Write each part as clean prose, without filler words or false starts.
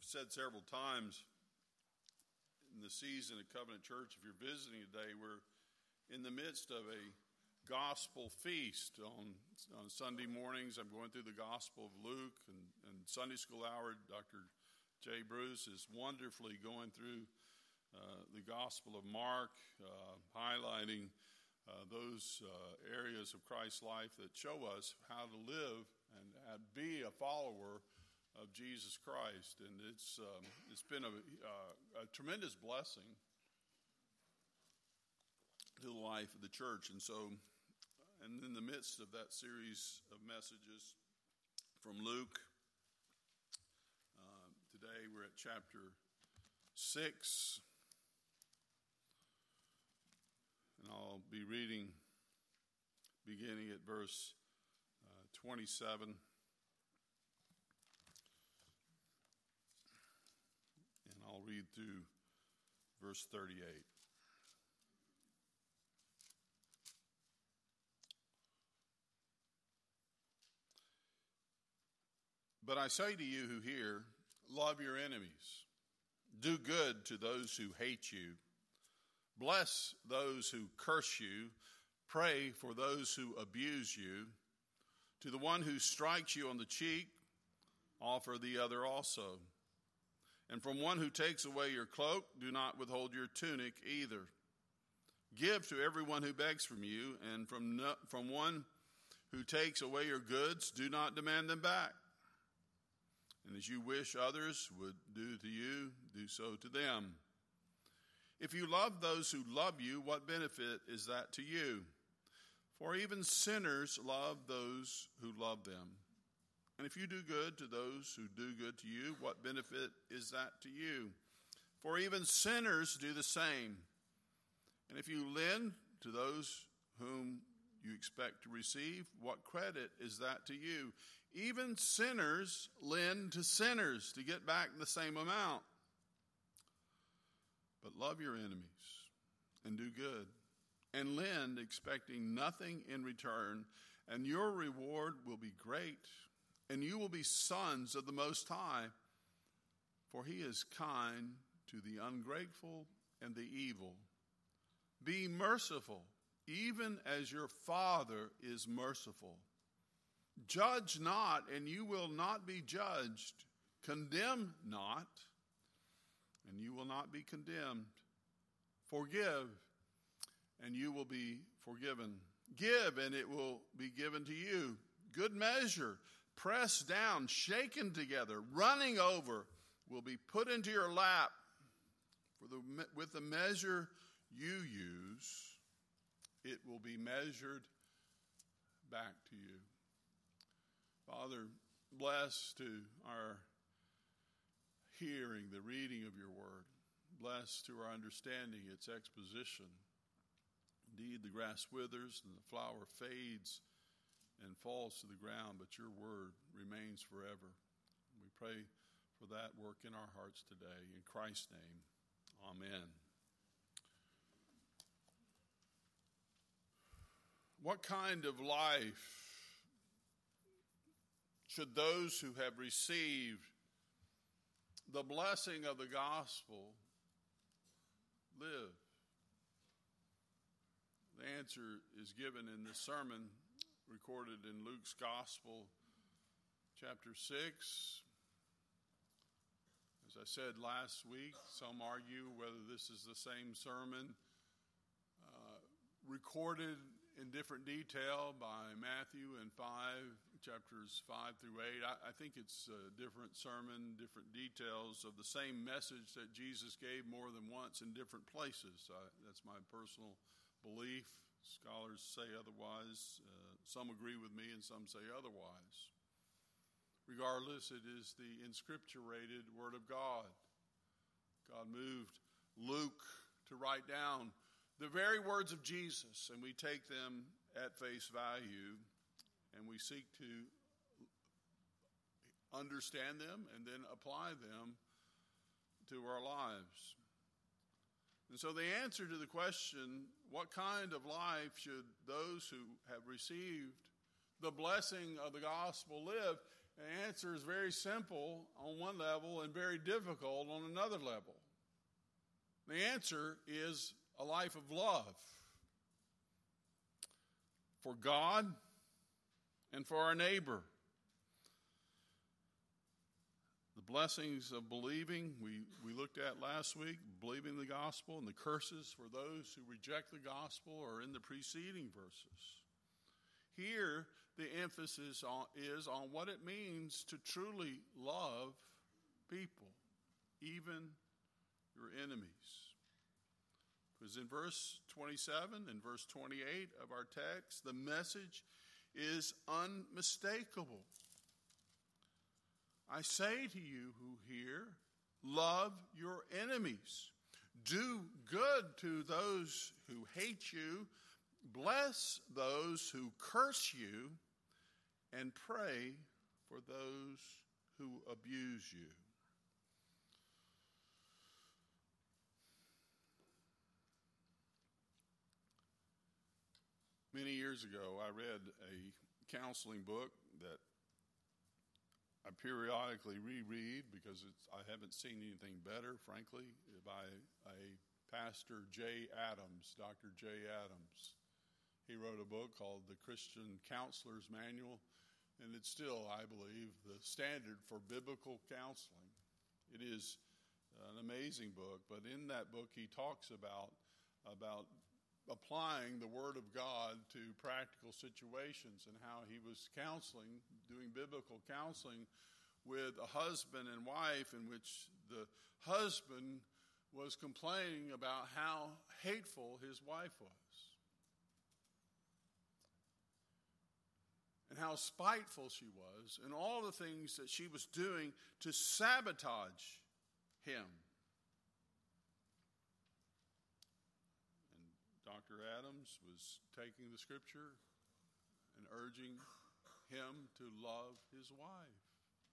said several times in the season at Covenant Church, if you're visiting today, we're in the midst of a gospel feast. On Sunday mornings, I'm going through the Gospel of Luke, and Sunday school hour, Dr. Jay Bruce is wonderfully going through the Gospel of Mark, highlighting those areas of Christ's life that show us how to live and be a follower of Jesus Christ. And it's been a tremendous blessing to the life of the church. And so, and in the midst of that series of messages from Luke, today we're at chapter 6, and I'll be reading beginning at verse 27. And I'll read through verse 38. But I say to you who hear, love your enemies. Do good to those who hate you. Bless those who curse you. Pray for those who abuse you. To the one who strikes you on the cheek, offer the other also. And from one who takes away your cloak, do not withhold your tunic either. Give to everyone who begs from you, and from one who takes away your goods, do not demand them back. And as you wish others would do to you, do so to them. If you love those who love you, what benefit is that to you? For even sinners love those who love them. And if you do good to those who do good to you, what benefit is that to you? For even sinners do the same. And if you lend to those whom you expect to receive, what credit is that to you? Even sinners lend to sinners to get back the same amount. But love your enemies and do good and lend, expecting nothing in return, and your reward will be great, and you will be sons of the Most High, for he is kind to the ungrateful and the evil. Be merciful, even as your Father is merciful. Judge not, and you will not be judged. Condemn not, and you will not be condemned. Forgive, and you will be forgiven. Give, and it will be given to you. Good measure, pressed down, shaken together, running over, will be put into your lap. With the measure you use, it will be measured back to you. Father, bless to our hearing the reading of your word. Bless to our understanding its exposition. Indeed, the grass withers and the flower fades and falls to the ground, but your word remains forever. We pray for that work in our hearts today. In Christ's name, amen. What kind of life should those who have received the blessing of the gospel live? The answer is given in the sermon recorded in Luke's Gospel, chapter 6. As I said last week, some argue whether this is the same sermon recorded in different detail by Matthew and chapters 5 through 8. I think it's a different sermon, different details of the same message that Jesus gave more than once in different places. That's my personal belief. Scholars say otherwise. Some agree with me and some say otherwise. Regardless, it is the inscripturated Word of God. God moved Luke to write down the very words of Jesus, and we take them at face value, and we seek to understand them and then apply them to our lives. And so the answer to the question, what kind of life should those who have received the blessing of the gospel live, The answer is very simple on one level and very difficult on another level. The answer is a life of love for God and for our neighbor. The blessings of believing, we looked at last week, believing the gospel, and the curses for those who reject the gospel are in the preceding verses. Here, the emphasis is on what it means to truly love people, even your enemies. Because in verse 27 and verse 28 of our text, the message is unmistakable. I say to you who hear, love your enemies. Do good to those who hate you. Bless those who curse you. And pray for those who abuse you. Many years ago, I read a counseling book that I periodically reread because I haven't seen anything better, frankly, by a pastor, Jay Adams, Dr. Jay Adams. He wrote a book called The Christian Counselor's Manual, and it's still, I believe, the standard for biblical counseling. It is an amazing book, but in that book he talks about applying the Word of God to practical situations and how he was counseling, doing biblical counseling with a husband and wife in which the husband was complaining about how hateful his wife was and how spiteful she was and all the things that she was doing to sabotage him. Dr. Adams was taking the scripture and urging him to love his wife.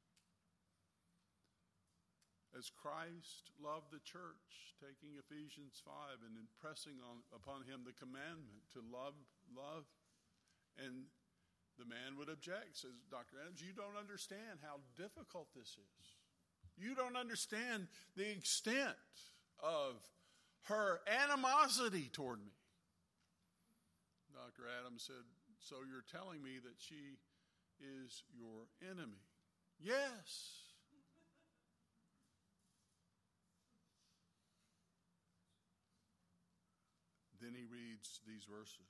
As Christ loved the church, taking Ephesians 5 and impressing upon him the commandment to love, and the man would object, says Dr. Adams, you don't understand how difficult this is. You don't understand the extent of her animosity toward me. Dr. Adams said, so you're telling me that she is your enemy? Yes. Then he reads these verses.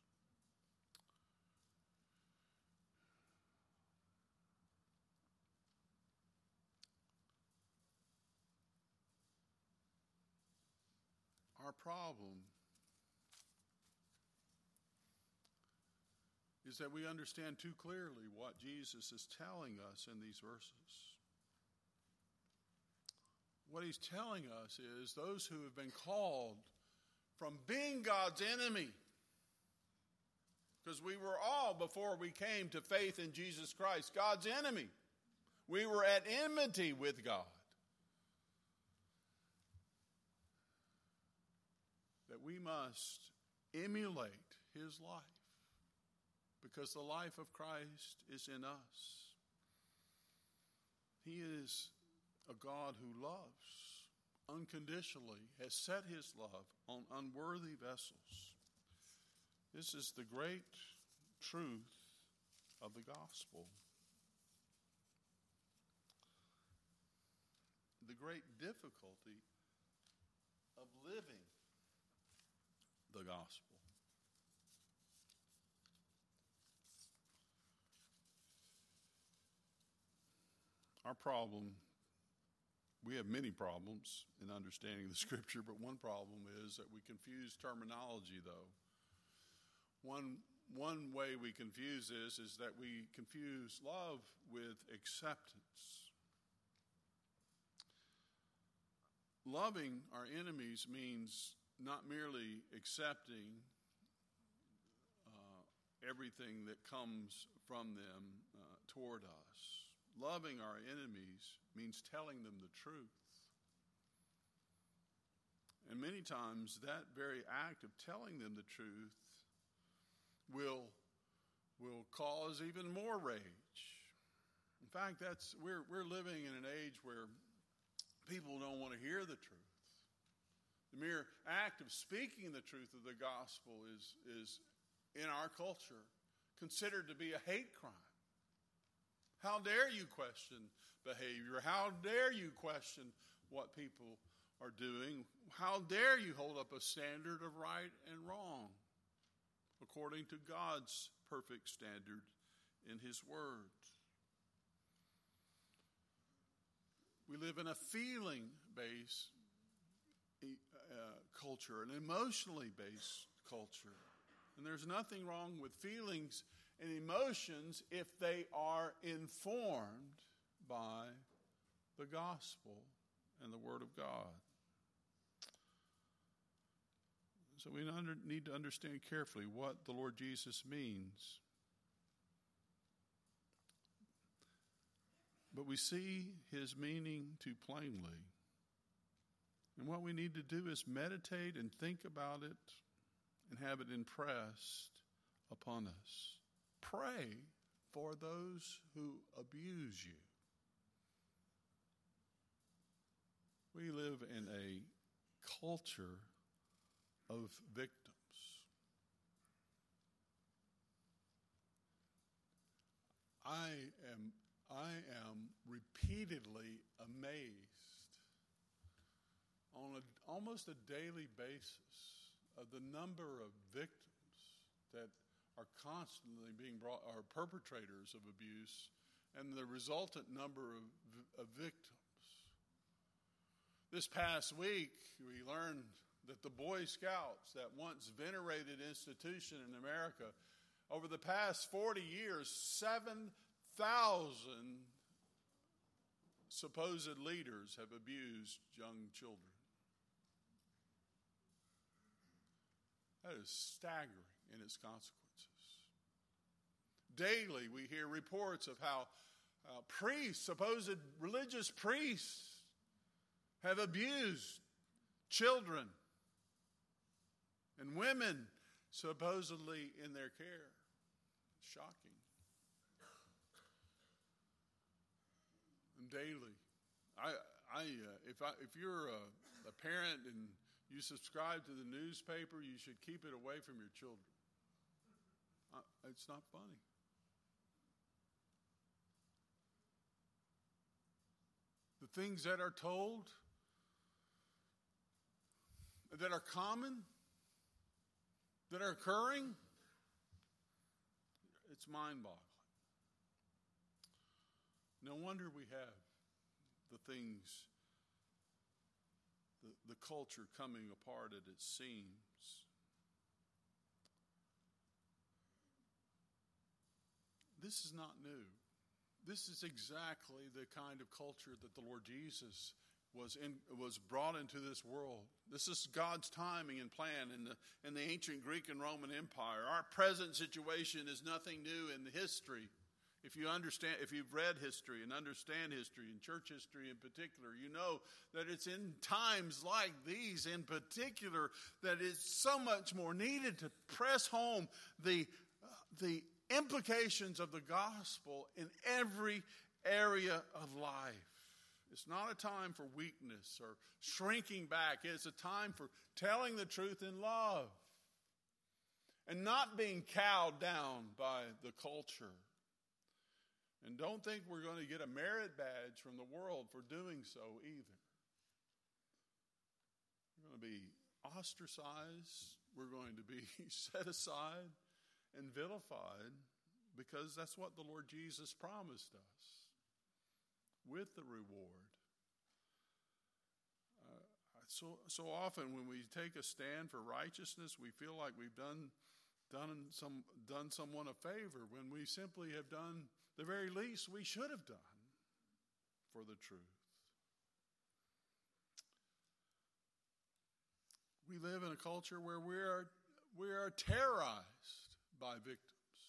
Our problem is that we understand too clearly what Jesus is telling us in these verses. What he's telling us is those who have been called from being God's enemy, because we were all, before we came to faith in Jesus Christ, God's enemy. We were at enmity with God. That we must emulate his life. Because the life of Christ is in us. He is a God who loves unconditionally, has set his love on unworthy vessels. This is the great truth of the gospel. The great difficulty of living the gospel. Our problem, we have many problems in understanding the scripture, but one problem is that we confuse terminology, though. One way we confuse this is that we confuse love with acceptance. Loving our enemies means not merely accepting everything that comes from them toward us. Loving our enemies means telling them the truth. And many times that very act of telling them the truth will cause even more rage. In fact, we're living in an age where people don't want to hear the truth. The mere act of speaking the truth of the gospel is in our culture considered to be a hate crime. How dare you question behavior? How dare you question what people are doing? How dare you hold up a standard of right and wrong according to God's perfect standard in His Word? We live in a feeling-based culture, an emotionally based culture. And there's nothing wrong with feelings and emotions if they are informed by the gospel and the Word of God. So we need to understand carefully what the Lord Jesus means. But we see His meaning too plainly. And what we need to do is meditate and think about it and have it impressed upon us. Pray for those who abuse you. We live in a culture of victims. I am repeatedly amazed on almost a daily basis of the number of victims that are constantly being are perpetrators of abuse, and the resultant number of victims. This past week, we learned that the Boy Scouts, that once venerated institution in America, over the past 40 years, 7,000 supposed leaders have abused young children. That is staggering in its consequences. Daily, we hear reports of how priests, supposed religious priests, have abused children and women supposedly in their care. Shocking. And daily, if you're a parent and you subscribe to the newspaper, you should keep it away from your children. It's not funny. The things that are told, that are common, that are occurring, it's mind-boggling. No wonder we have the things, the culture coming apart at its seams. This is not new. This is exactly the kind of culture that the Lord Jesus was brought into this world. This is God's timing and plan in the ancient Greek and Roman Empire. Our present situation is nothing new in history. If you've read history and understand history, and church history in particular, you know that it's in times like these in particular that it's so much more needed to press home the implications of the gospel in every area of life. It's not a time for weakness or shrinking back. It's a time for telling the truth in love and not being cowed down by the culture. And don't think we're going to get a merit badge from the world for doing so either. We're going to be ostracized. We're going to be set aside and vilified because that's what the Lord Jesus promised us with the reward. So often when we take a stand for righteousness, we feel like we've done someone a favor when we simply have done the very least we should have done for the truth. We live in a culture where we are terrorized by victims.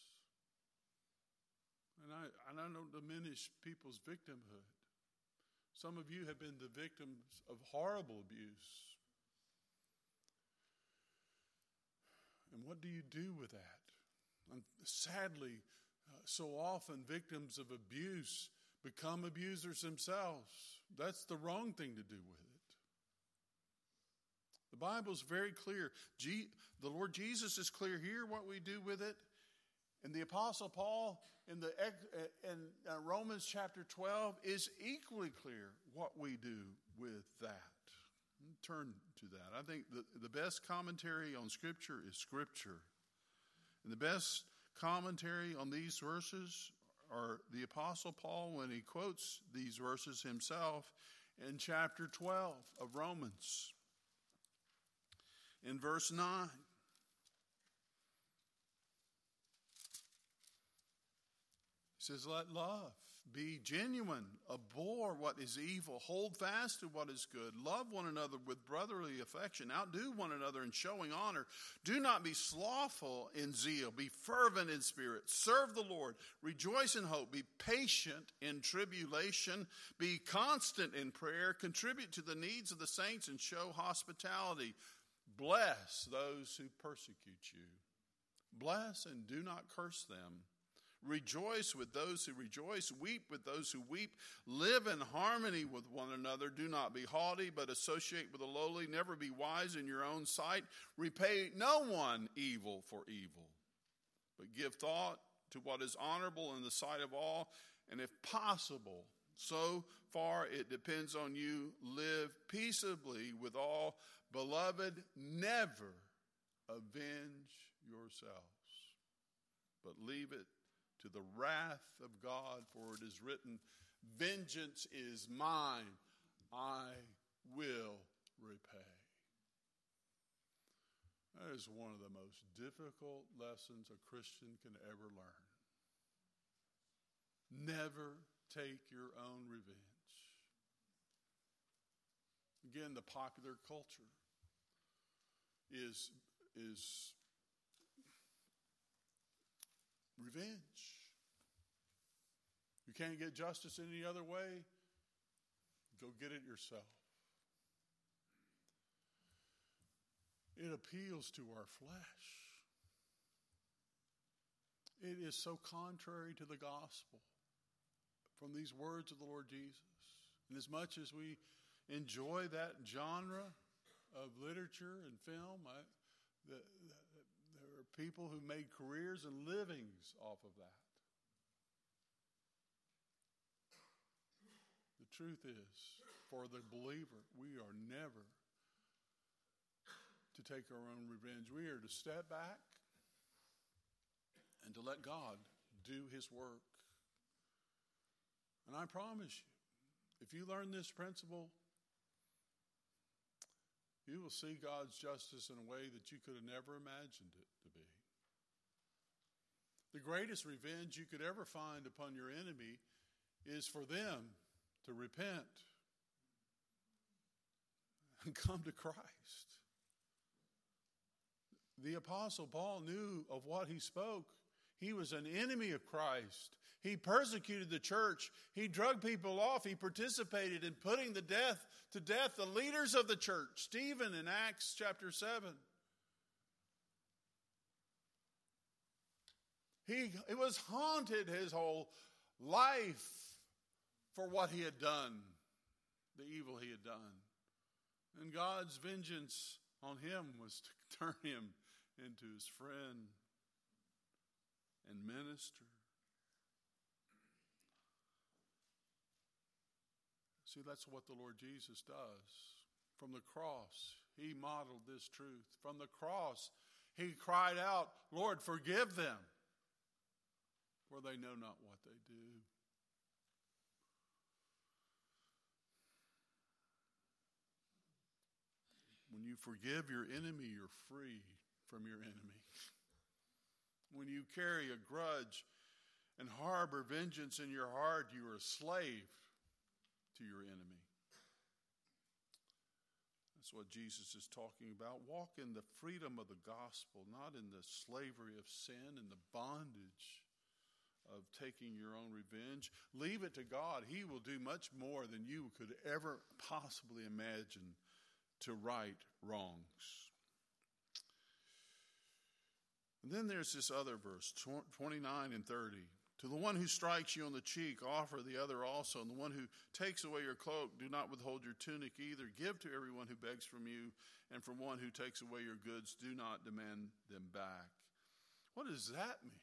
And I don't diminish people's victimhood. Some of you have been the victims of horrible abuse. And what do you do with that? And sadly, so often victims of abuse become abusers themselves. That's the wrong thing to do with it. The Bible's very clear. The Lord Jesus is clear here what we do with it. And the Apostle Paul in Romans chapter 12 is equally clear what we do with that. Turn to that. I think the best commentary on Scripture is Scripture. And the best commentary on these verses are the Apostle Paul when he quotes these verses himself in chapter 12 of Romans. In verse 9. He says, let love be genuine, abhor what is evil, hold fast to what is good, love one another with brotherly affection, outdo one another in showing honor. Do not be slothful in zeal, be fervent in spirit, serve the Lord, rejoice in hope, be patient in tribulation, be constant in prayer, contribute to the needs of the saints, and show hospitality. Bless those who persecute you. Bless and do not curse them. Rejoice with those who rejoice. Weep with those who weep. Live in harmony with one another. Do not be haughty, but associate with the lowly. Never be wise in your own sight. Repay no one evil for evil, but give thought to what is honorable in the sight of all. And if possible, so far it depends on you, live peaceably with all. Beloved, never avenge yourselves, but leave it to the wrath of God, for it is written, vengeance is mine, I will repay. That is one of the most difficult lessons a Christian can ever learn. Never take your own revenge. Again, the popular culture is revenge. You can't get justice any other way. Go get it yourself. It appeals to our flesh. It is so contrary to the gospel from these words of the Lord Jesus. And as much as we enjoy that genre of literature and film, there are people who made careers and livings off of that. The truth is, for the believer, we are never to take our own revenge. We are to step back and to let God do his work. And I promise you, if you learn this principle, you will see God's justice in a way that you could have never imagined it to be. The greatest revenge you could ever find upon your enemy is for them to repent and come to Christ. The Apostle Paul knew of what he spoke. He was an enemy of Christ. He persecuted the church. He drug people off. He participated in putting to death the leaders of the church. Stephen in Acts chapter 7. He was haunted his whole life for what he had done, the evil he had done. And God's vengeance on him was to turn him into his friend and minister. See, that's what the Lord Jesus does. From the cross, he modeled this truth. From the cross, he cried out, Lord, forgive them, for they know not what they do. When you forgive your enemy, you're free from your enemy. When you carry a grudge and harbor vengeance in your heart, you are a slave to your enemy. That's what Jesus is talking about. Walk in the freedom of the gospel, not in the slavery of sin and the bondage of taking your own revenge. Leave it to God. He will do much more than you could ever possibly imagine to right wrongs. And then there's this other verse, 29 and 30. To the one who strikes you on the cheek, offer the other also. And the one who takes away your cloak, do not withhold your tunic either. Give to everyone who begs from you, and from one who takes away your goods, do not demand them back. What does that mean?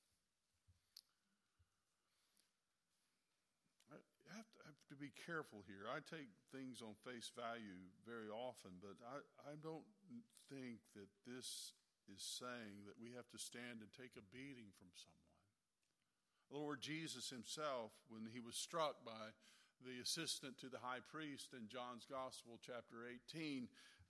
I have to be careful here. I take things on face value very often, but I don't think that this is saying that we have to stand and take a beating from someone. The Lord Jesus himself, when he was struck by the assistant to the high priest in John's Gospel, chapter 18,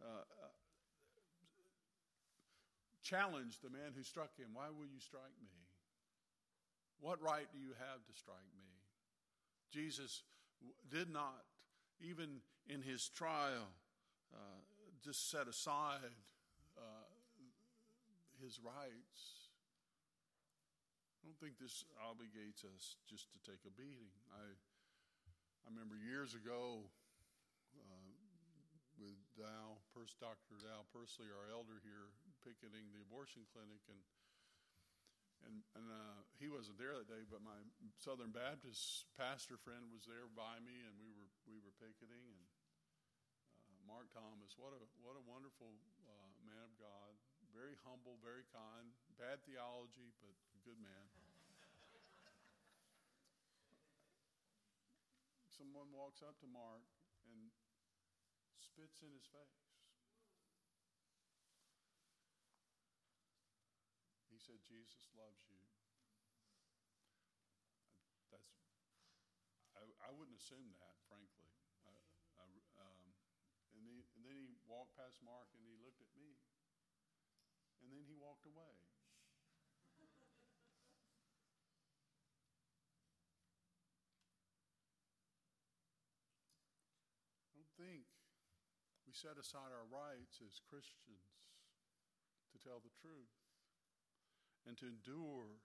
challenged the man who struck him. Why will you strike me? What right do you have to strike me? Jesus did not, even in his trial, just set aside his rights. I don't think this obligates us just to take a beating. I remember years ago with Dr. Dow Pursley, our elder here, picketing the abortion clinic, and he wasn't there that day, but my Southern Baptist pastor friend was there by me, and we were picketing. And Mark Thomas, what a wonderful man of God, very humble, very kind, bad theology, but a good man. Someone walks up to Mark and spits in his face. He said, "Jesus loves you." I wouldn't assume that, frankly. And then he walked past Mark and he looked at me. And then he walked away. I don't think we set aside our rights as Christians to tell the truth and to endure.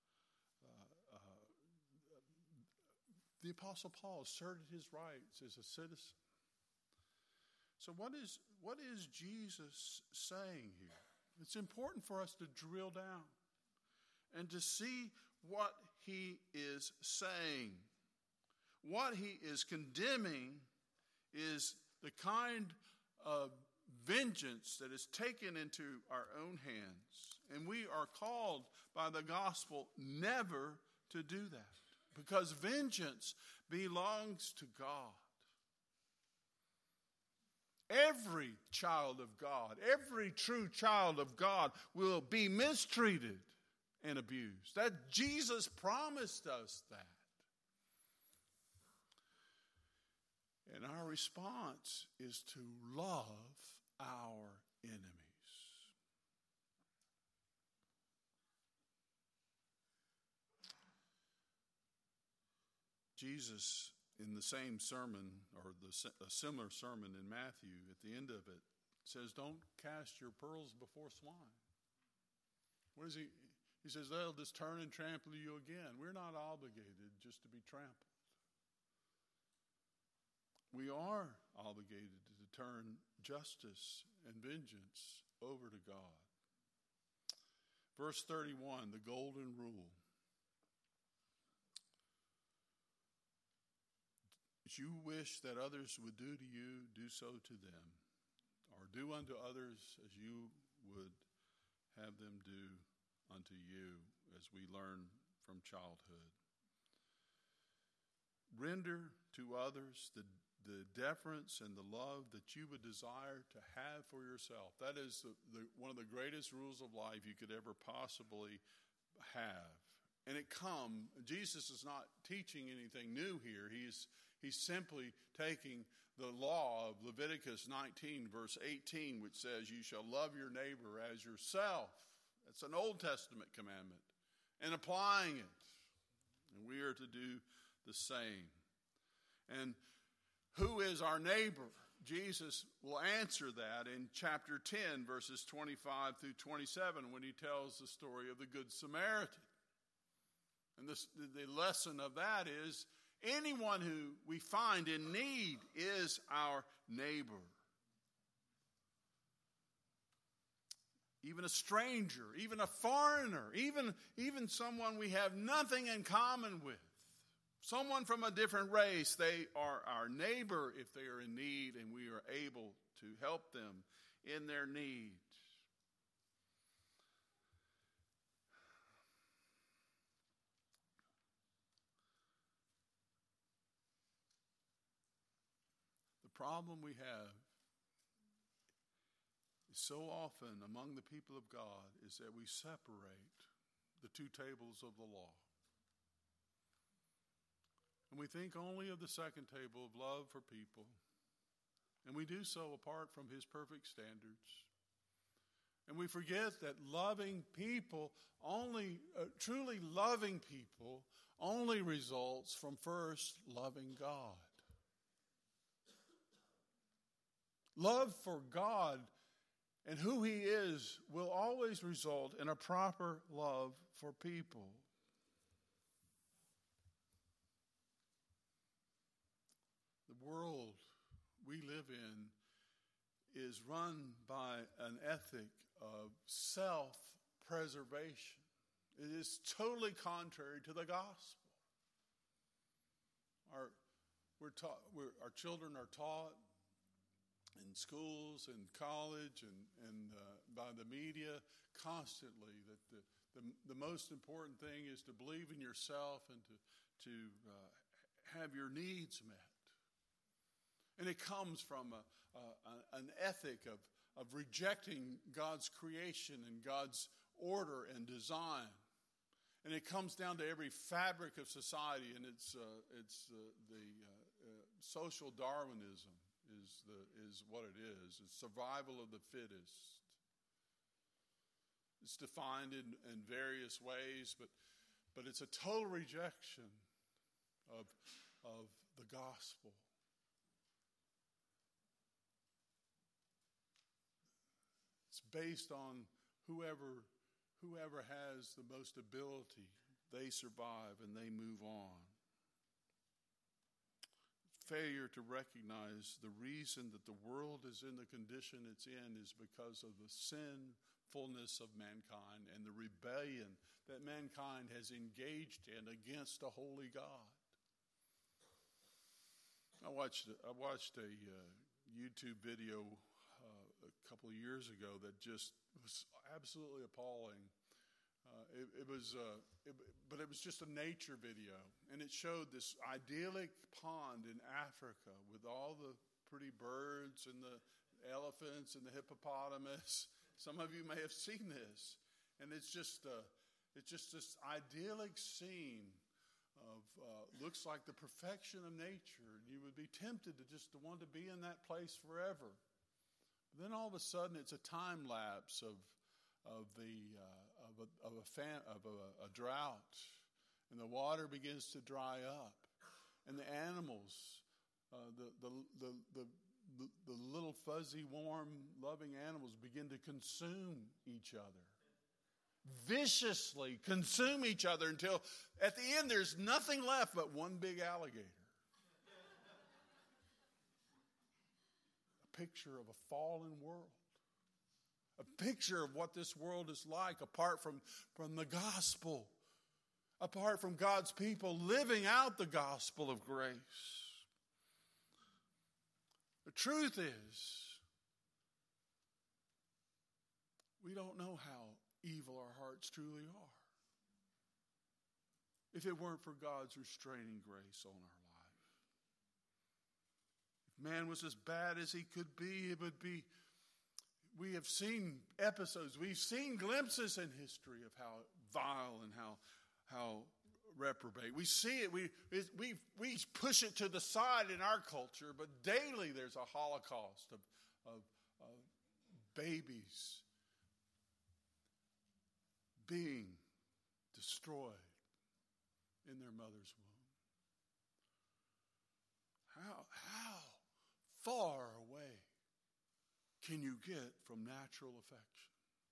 The Apostle Paul asserted his rights as a citizen. So what is Jesus saying here? It's important for us to drill down and to see what he is saying. What he is condemning is the kind of vengeance that is taken into our own hands. And we are called by the gospel never to do that, because vengeance belongs to God. Every child of God, every true child of God will be mistreated and abused. That Jesus promised us that. And our response is to love our enemies. Jesus, in the same sermon, or a similar sermon in Matthew, at the end of it, says, "Don't cast your pearls before swine." What is he? He says, they'll just turn and trample you again. We're not obligated just to be trampled. We are obligated to turn justice and vengeance over to God. Verse 31, the golden rule. As you wish that others would do to you, do so to them. Or do unto others as you would have them do unto you, as we learn from childhood. Render to others the deference and the love that you would desire to have for yourself. That is one of the greatest rules of life you could ever possibly have. And Jesus is not teaching anything new here. He's simply taking the law of Leviticus 19, verse 18, which says, you shall love your neighbor as yourself. That's an Old Testament commandment. And applying it. And we are to do the same. And who is our neighbor? Jesus will answer that in chapter 10, verses 25 through 27, when he tells the story of the Good Samaritan. And the lesson of that is, anyone who we find in need is our neighbor. even a stranger, even a foreigner, even someone we have nothing in common with, someone from a different race. They are our neighbor if they are in need, and we are able to help them in their need. The problem we have so often among the people of God is that we separate the two tables of the law. And we think only of the second table of love for people. And we do so apart from his perfect standards. And we forget that loving people truly loving people only results from first loving God. Love for God and who he is will always result in a proper love for people. The world we live in is run by an ethic of self-preservation. It is totally contrary to the gospel. Our children are taught in schools and college and by the media constantly that the most important thing is to believe in yourself and to have your needs met. And it comes from an ethic of rejecting God's creation and God's order and design. And it comes down to every fabric of society, and it's social Darwinism is what it is. It's survival of the fittest. It's defined in various ways, but it's a total rejection of the gospel. It's based on whoever has the most ability, they survive and they move on. Failure to recognize the reason that the world is in the condition it's in is because of the sinfulness of mankind and the rebellion that mankind has engaged in against a holy God. I watched a YouTube video a couple of years ago that just was absolutely appalling. It was just a nature video, and it showed this idyllic pond in Africa with all the pretty birds and the elephants and the hippopotamus. Some of you may have seen this, and it's just this idyllic scene of looks like the perfection of nature, and you would be tempted to want to be in that place forever. But then all of a sudden, it's a time lapse of a drought, and the water begins to dry up, and the animals, the little fuzzy, warm, loving animals begin to consume each other, viciously consume each other until at the end there's nothing left but one big alligator. A picture of a fallen world. A picture of what this world is like apart from the gospel, apart from God's people living out the gospel of grace. The truth is, we don't know how evil our hearts truly are if it weren't for God's restraining grace on our life. If man was as bad as he could be, it would be. We have seen episodes, we've seen glimpses in history of how vile and how reprobate. We see it, we push it to the side in our culture, but daily there's a holocaust of babies being destroyed in their mother's womb. How far away can you get from natural affection?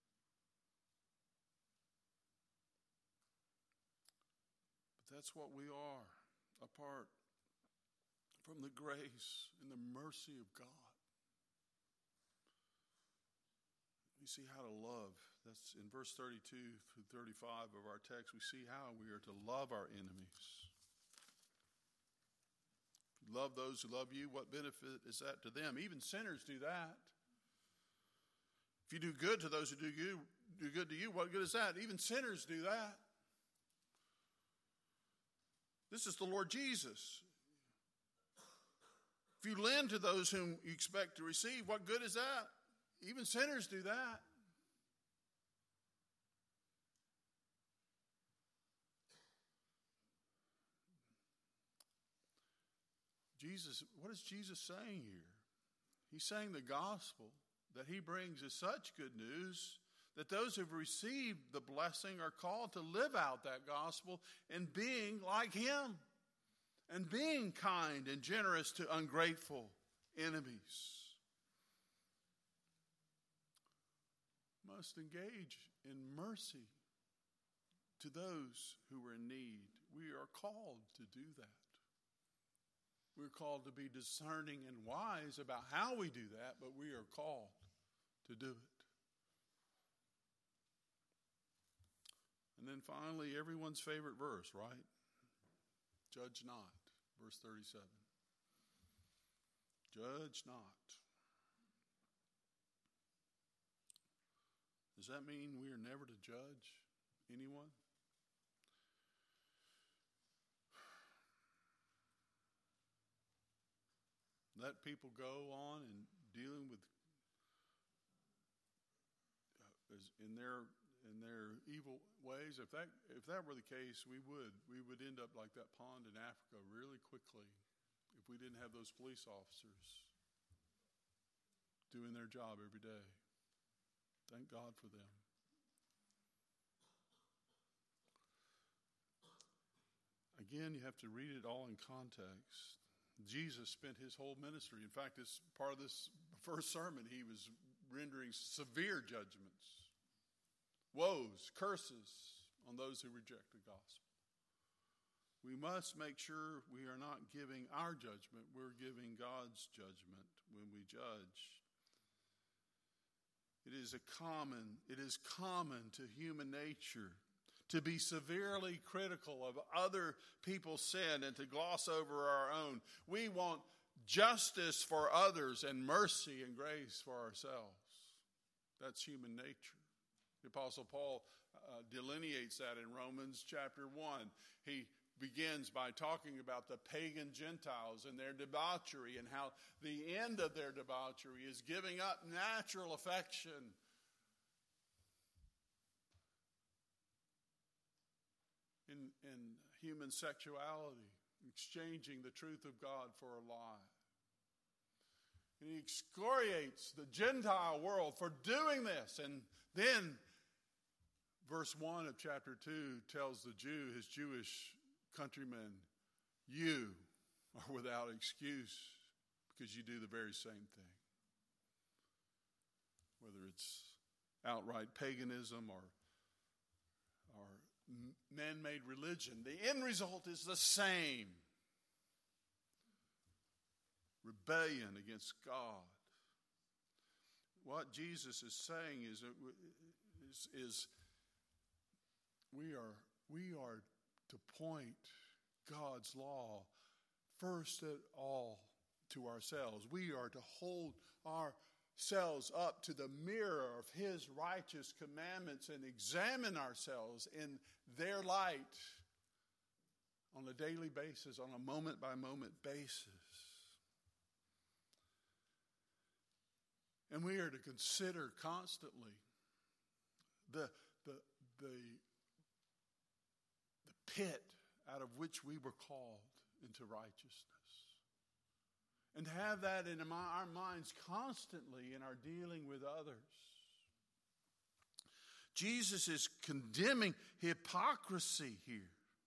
But that's what we are, apart from the grace and the mercy of God. We see how to love. That's in verse 32 through 35 of our text. We see how we are to love our enemies. If you love those who love you, what benefit is that to them? Even sinners do that. If you do good to those who do good to you, what good is that? Even sinners do that. This is the Lord Jesus. If you lend to those whom you expect to receive, what good is that? Even sinners do that. What is Jesus saying here? He's saying the gospel that he brings is such good news that those who've received the blessing are called to live out that gospel in being like him and being kind and generous to ungrateful enemies. Must engage in mercy to those who are in need. We are called to do that. We're called to be discerning and wise about how we do that, but we are called to do it. And then finally, everyone's favorite verse, right? Judge not, verse 37. Judge not. Does that mean we are never to judge anyone? Let people go on and dealing with in their evil ways. If that were the case, we would end up like that pond in Africa really quickly if we didn't have those police officers doing their job every day. Thank God for them. Again, you have to read it all in context. Jesus spent his whole ministry. In fact, this part of this first sermon, he was rendering severe judgments, woes, curses on those who reject the gospel. We must make sure we are not giving our judgment. We're giving God's judgment when we judge. It is common to human nature to be severely critical of other people's sin and to gloss over our own. We want justice for others and mercy and grace for ourselves. That's human nature. The Apostle Paul delineates that in Romans chapter 1. He begins by talking about the pagan Gentiles and their debauchery and how the end of their debauchery is giving up natural affection in human sexuality, exchanging the truth of God for a lie. And he excoriates the Gentile world for doing this. And then verse 1 of chapter 2 tells the Jew, his Jewish countrymen, you are without excuse because you do the very same thing. Whether it's outright paganism or man-made religion, the end result is the same. Rebellion against God. What Jesus is saying is we are to point God's law first of all to ourselves. We are to hold ourselves up to the mirror of his righteous commandments and examine ourselves in their light on a daily basis, on a moment-by-moment basis. And we are to consider constantly the pit out of which we were called into righteousness. And to have that in our minds constantly in our dealing with others. Jesus is condemning hypocrisy here.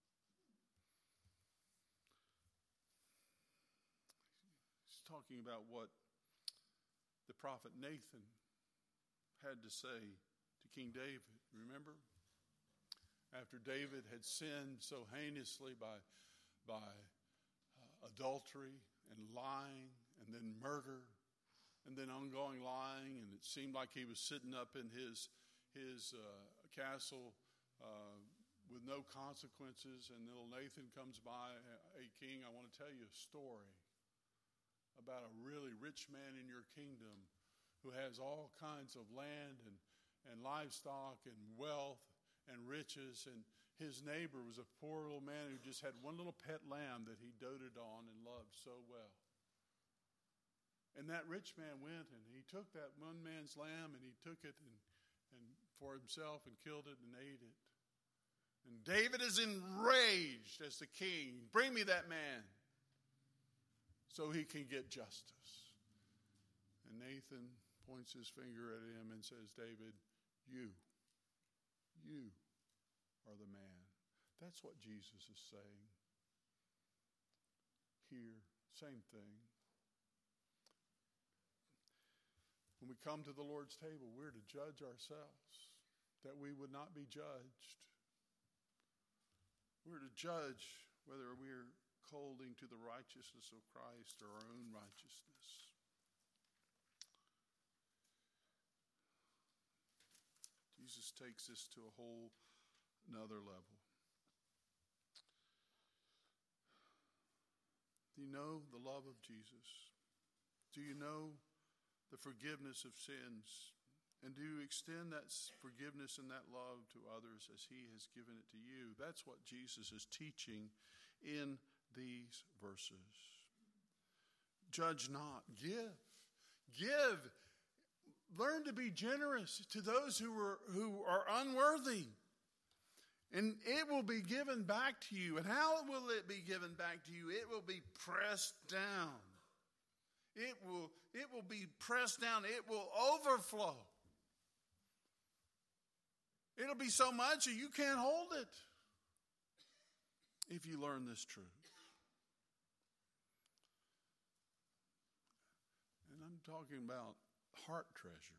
He's talking about what the prophet Nathan had to say to King David. Remember? After David had sinned so heinously by adultery and lying and then murder and then ongoing lying, and it seemed like he was sitting up in his castle with no consequences. And little Nathan comes by. Hey, king, I want to tell you a story about a really rich man in your kingdom who has all kinds of land and livestock and wealth and riches. And his neighbor was a poor little man who just had one little pet lamb that he doted on and loved so well. And that rich man went and he took that one man's lamb and he took it and for himself and killed it and ate it. And David is enraged as the king. Bring me that man so he can get justice. And Nathan points his finger at him and says, David, you are the man. That's what Jesus is saying here. Same thing. When we come to the Lord's table, we're to judge ourselves, that we would not be judged. We're to judge whether we're holding to the righteousness of Christ or our own righteousness. Jesus takes this to a whole another level. Do you know the love of Jesus? Do you know the forgiveness of sins? And do you extend that forgiveness and that love to others as he has given it to you? That's what Jesus is teaching in these verses. Judge not. Give. Give. Learn to be generous to those who are unworthy. And it will be given back to you. And how will it be given back to you? It will be pressed down. It will be pressed down. It will overflow. It'll be so much that you can't hold it if you learn this truth. And I'm talking about heart treasure.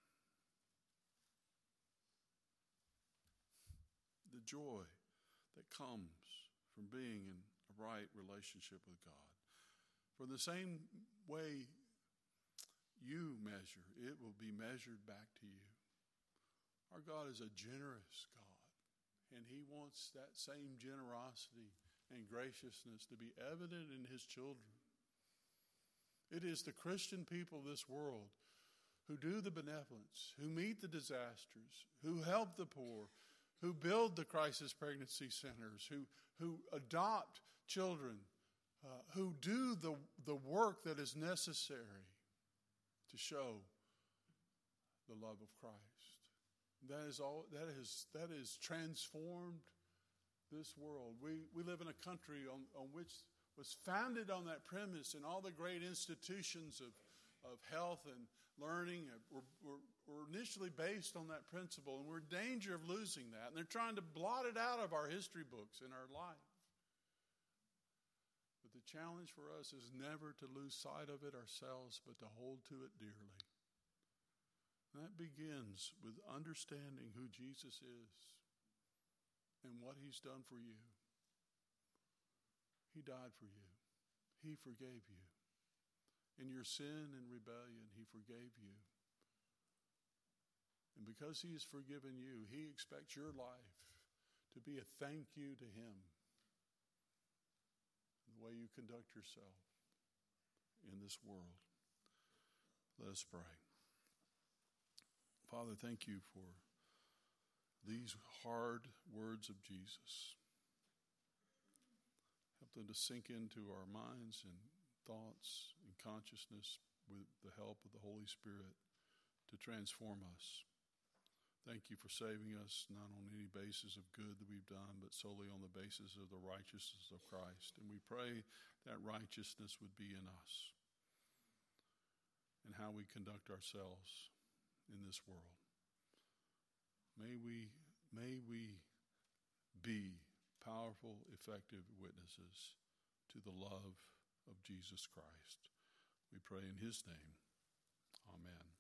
The joy that comes from being in a right relationship with God. For the same way you measure, it will be measured back to you. Our God is a generous God, and he wants that same generosity and graciousness to be evident in his children. It is the Christian people of this world who do the benevolence, who meet the disasters, who help the poor, who build the crisis pregnancy centers, who adopt children, who do the work that is necessary to show the love of Christ. That is transformed this world. We live in a country on which was founded on that premise, and all the great institutions of health and learning were initially based on that principle, and we're in danger of losing that. And they're trying to blot it out of our history books in our life. But the challenge for us is never to lose sight of it ourselves, but to hold to it dearly. And that begins with understanding who Jesus is and what he's done for you. He died for you. He forgave you. In your sin and rebellion, he forgave you. And because he has forgiven you, he expects your life to be a thank you to him in the way you conduct yourself in this world. Let us pray. Father, thank you for these hard words of Jesus. Help them to sink into our minds and thoughts and consciousness with the help of the Holy Spirit to transform us. Thank you for saving us not on any basis of good that we've done, but solely on the basis of the righteousness of Christ. And we pray that righteousness would be in us and how we conduct ourselves in this world. May we be powerful, effective witnesses to the love of Jesus Christ. We pray in his name. Amen.